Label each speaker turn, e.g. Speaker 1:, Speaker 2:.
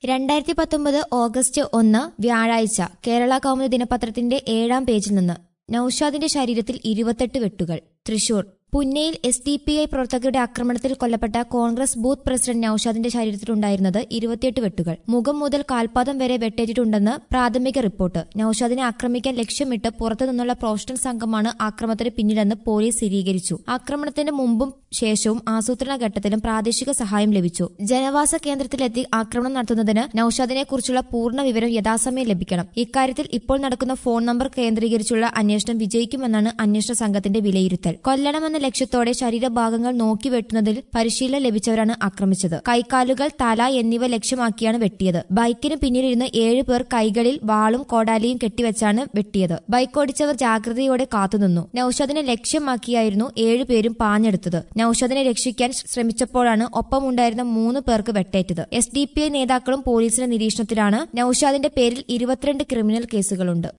Speaker 1: 2019 August 1 വ്യാഴാഴ്ച കേരള കൗമുദി ദിനപത്രത്തിന്റെ 7-ാം പേജിൽ നിന്ന് നൌഷാദിന്റെ ശരീരത്തിൽ 28 വെട്ടുകൾ. തൃശൂർ പുന്നയിൽ SDPI പ്രവർത്തകരുടെ ആക്രമണത്തിൽ കൊല്ലപ്പെട്ട കോൺഗ്രസ് ബൂത്ത് പ്രസിഡന്റ് നൌഷാദിന്റെ ശരീരത്തിലുണ്ടായിരുന്നത് 28 വെട്ടുകൾ. മുഖം മുതൽ കാൽപാദം വരെ വെട്ടേറ്റിട്ടുണ്ടെന്ന് പ്രാഥമിക റിപ്പോർട്ട്. നൌഷാദിനെ ആക്രമിക്കാൻ ലക്ഷ്യമിട്ട് പുറത്തുനിന്നുള്ള പ്രൊഫഷണൽ സംഘമാണ് ആക്രമണത്തിന് പിന്നിലെന്ന് പോലീസ് സ്ഥിരീകരിച്ചു. ആക്രമണത്തിന് മുമ്പും ശേഷവും ആസൂത്രണ ഘട്ടത്തിലും പ്രാദേശിക സഹായം ലഭിച്ചു. ജനവാസ കേന്ദ്രത്തിലെത്തി ആക്രമണം നടത്തുന്നതിന് നൌഷാദിനെക്കുറിച്ചുള്ള പൂർണ്ണ വിവരം യഥാസമയം ലഭിക്കണം. ഇക്കാര്യത്തിൽ ഇപ്പോൾ നടക്കുന്ന ഫോൺ നമ്പർ കേന്ദ്രീകരിച്ചുള്ള അന്വേഷണം വിജയിക്കുമെന്നാണ് അന്വേഷണ സംഘത്തിന്റെ വിലയിരുത്തൽ. കൊല്ലണമെന്ന ലക്ഷ്യത്തോടെ ശരീരഭാഗങ്ങൾ നോക്കി വെട്ടുന്നതിൽ പരിശീലനം ലഭിച്ചവരാണ് ആക്രമിച്ചത്. കൈക്കാലുകൾ, തല എന്നിവ ലക്ഷ്യമാക്കിയാണ് വെട്ടിയത്. ബൈക്കിന് പിന്നിലിരുന്ന് 7 പേർ കൈകളിൽ വാളും കോടാലിയും കെട്ടിവെച്ചാണ് വെട്ടിയത്. ബൈക്ക് ഓടിച്ചവർ ജാഗ്രതയോടെ കാത്തുനിന്നു. നൌഷാദിനെ ലക്ഷ്യമാക്കിയായിരുന്നു 7 പേരും പാഞ്ഞെടുത്തത്. നൌഷാദിനെ രക്ഷിക്കാൻ ശ്രമിച്ചപ്പോഴാണ് ഒപ്പമുണ്ടായിരുന്ന 3 പേർക്ക് വെട്ടേറ്റത്. SDPI നേതാക്കളും പോലീസിന്റെ നിരീക്ഷണത്തിലാണ്. നൌഷാദിന്റെ പേരിൽ 22 ക്രിമിനൽ കേസുകളുണ്ട്.